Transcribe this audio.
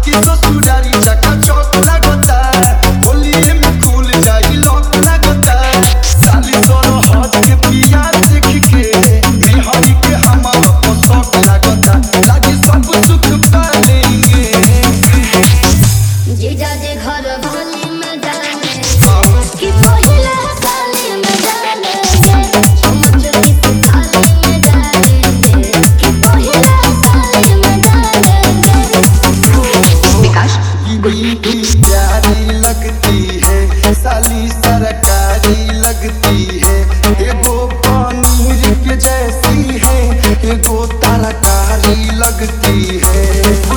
कि ससुरारी चका चौक लगता होली में खुल जाई लोक लगता साली तोर हज के पिया देख के मेहरी के हमार पसंद लगता लागी सब सुख पालेंगे जीजा जे घर भोली में जाने कि पहिला साली में जाने समझ किस थाली में जाने कि पहिला साली में जाने विकास बीबी प्यारी लगती है साली सरकारी लगती है एगो पनीर के जैसी है एगो तरकारी लगती है